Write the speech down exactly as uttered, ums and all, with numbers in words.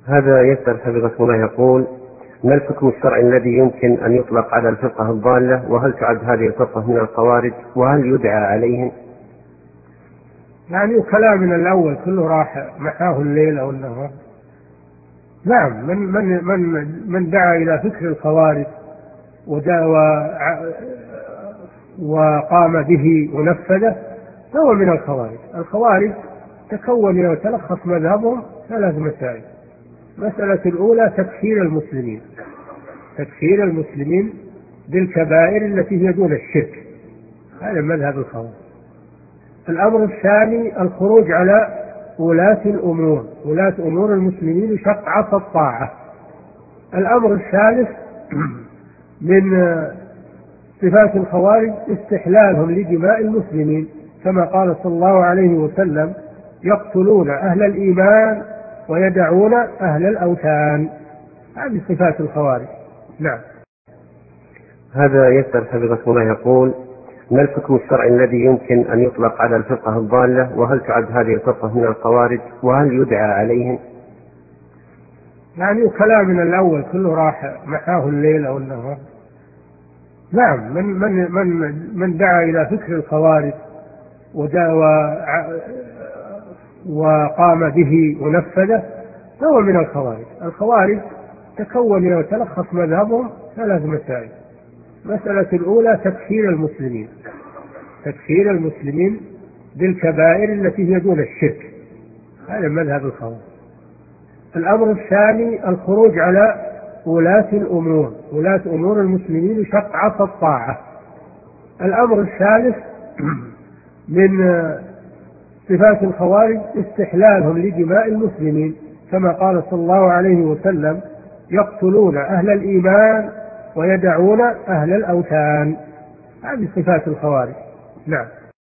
هذا يسأل حفظكم الله يقول: ما الحكم الشرعي الذي يمكن أن يطلق على الفرقة الضالة؟ وهل تعد هذه الفرقة من الخوارج؟ وهل يدعى عليهم؟ يعني كلامنا الأول كله راح محاه الليل أو النهار. نعم، من من من من دعا إلى فكر الخوارج وقام به ونفذه فهو من الخوارج. الخوارج تكون وتلخص مذهبهم ثلاث مسائل. مسألة الأولى تكفير المسلمين، تكفير المسلمين بالكبائر التي هي دون الشرك، هذا مذهب الخوارج. الأمر الثاني الخروج على ولاة الأمور، ولاة أمور المسلمين بشق عصا الطاعة. الأمر الثالث من صفات الخوارج استحلالهم لدماء المسلمين، كما قال صلى الله عليه وسلم: يقتلون أهل الإيمان ويدعون أهل الأوثان. هذه صفات الخوارج. نعم. هذا يسأل حفظكم الله يقول: ما الحكم الشرعي الذي يمكن أن يطلق على الفرقة الضالة؟ وهل تعد هذه الفرقة من الخوارج؟ وهل يدعى عليهم؟ يعني كلامنا الأول كله راح محاه الليل أو النهار. نعم، من من من من دعا إلى فكر الخوارج وقام به ونفذه فهو من الخوارج. الخوارج تكون وتلخص مذهبهم ثلاث مسائل. مسألة الأولى تكفير المسلمين، تكفير المسلمين بالكبائر التي هي دون الشرك، هذا مذهب الخوارج. الأمر الثاني الخروج على ولاة الأمور، ولاة أمور المسلمين بشق عصا الطاعة. الأمر الثالث من صفات الخوارج استحلالهم لدماء المسلمين، كما قال صلى الله عليه وسلم: يقتلون أهل الإيمان ويدعون أهل الأوثان. هذه صفات الخوارج. نعم.